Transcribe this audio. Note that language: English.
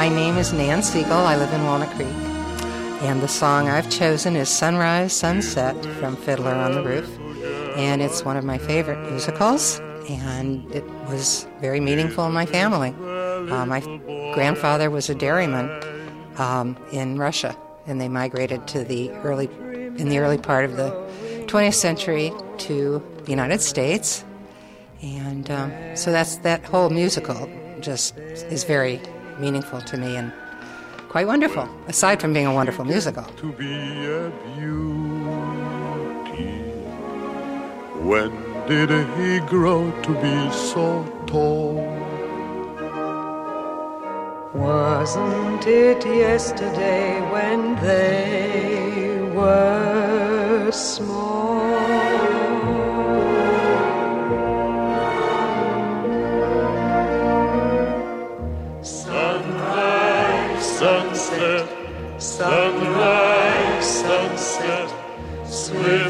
My name is Nan Siegel. I live in Walnut Creek. And the song I've chosen is Sunrise, Sunset from Fiddler on the Roof. And it's one of my favorite musicals, and it was very meaningful in my family. My grandfather was a dairyman in Russia, and they migrated to in the early part of the 20th century to the United States. And so that whole musical just is very meaningful to me and quite wonderful, aside from being a wonderful musical. To be a beauty. When did he grow to be so tall? Wasn't it yesterday when they were small? Sunset, sunrise, sunset, sweet